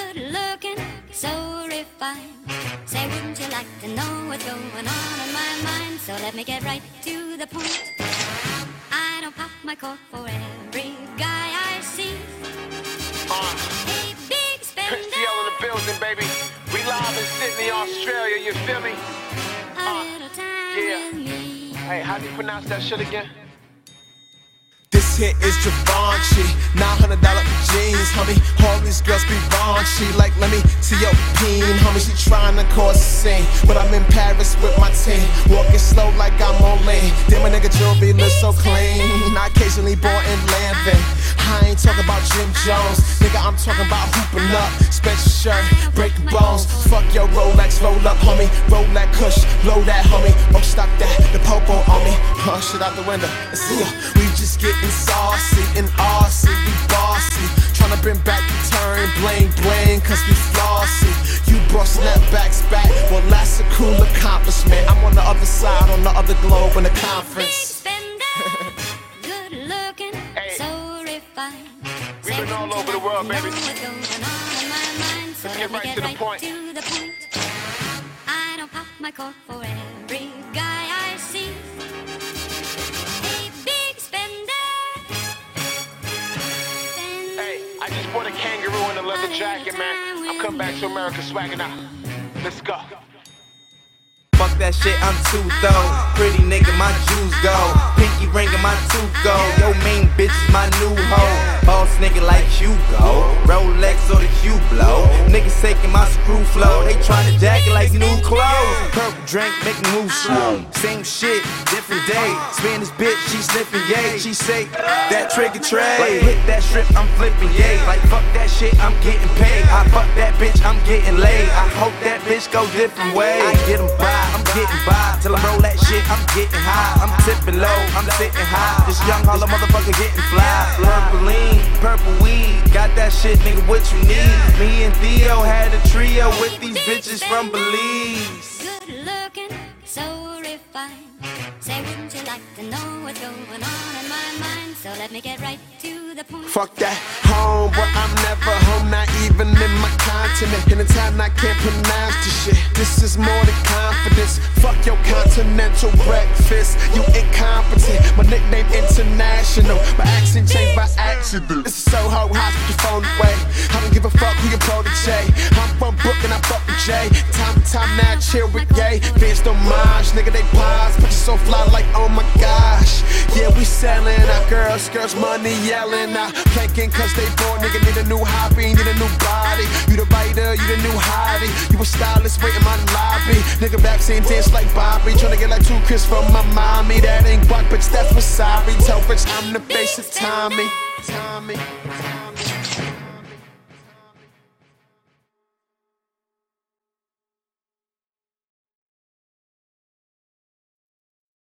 Good looking, so refined. Say, wouldn't you like to know what's going on in my mind? So let me get right to the point. I don't pop my cork for every guy I see. Hey, big spender. Prince TL in the building, baby. We live in Sydney, Australia, you feel me? A little time with me. Hey, how do you pronounce that shit again? This hit is Givenchy, $900 jeans, homie. All these girls be raunchy, like let me see your peen, homie. She tryna cause a scene, but I'm in Paris with my team, walking slow like I'm on lean. Then my nigga jewelry look so clean. I occasionally bought in Lanvin. I ain't talking about Jim Jones, nigga. I'm talking about hooping up, special shirt, breaking bones. Fuck your Rolex, roll up, homie. Roll that kush, blow that, homie. Oh, stop that, the popo on me. Oh, shit out the window. Let's see ya. We just getting saucy and RC, we bossy. Tryna bring back the turn, bling bling, cause we flossy. You brought snapbacks back, well that's a cool accomplishment. I'm on the other side, on the other globe in the conference. Big spender, good looking, so refined. We've been all over the world, baby. What's going on in my mind? So Let's let me get right to the point. to the point. I don't pop my cork for every guy I see. Hey, big spender. Hey, I just bought a kangaroo and a leather jacket, man. I'm coming back to America swagging out. Let's go. Fuck that shit, I'm too though. Pretty nigga, my jewels go. Pinky ring and my tooth go. Yo, main bitch is my new hoe. Boss nigga like Hugo. Rolex or the Hublot. Niggas taking my screw flow. They tryna jack it like new clothes. Purple drink, make me move slow. Same shit, different day. Spanish bitch, she sniffing yay. She say, that trigger tray. Like hit that strip, I'm flipping yay. Like fuck that shit, I'm getting paid. I fuck that bitch, I'm getting laid. I hope that bitch go different ways. I get 'em by. I'm getting by, till I roll that shit, I'm getting high. I'm tipping low, I'm sitting high. This young holla motherfucker getting fly. Purple lean, purple weed, got that shit, nigga, what you need? Me and Theo had a trio with these bitches from Belize. Good looking, so refined. Say, wouldn't you like to know what's going on in my mind? So let me get right to the point. Fuck that home, but I'm never home, not even in my continent. In a time I can't pronounce this shit. This is more than confidence. Fuck your continental breakfast, you incompetent. My nickname international, my accent changed by accident. This is Soho House, put your phone away. I don't give a fuck who your protege. I'm from Brooklyn, I fuck with Jay. Time to time now, chill with gay. Fans don't mind, nigga, they pause. But you so fly like, oh my gosh. Yeah, we selling our girls money yelling out. Planking cause they bored, nigga need a new hobby, need a new body. You the writer, you the new hottie. You a stylist, waiting my lobby. Nigga back saying dance like Bobby. Tryna get like 2 Chris from my mommy. That ain't guac, bitch, that's wasabi. Tell Rich I'm the face of Tommy.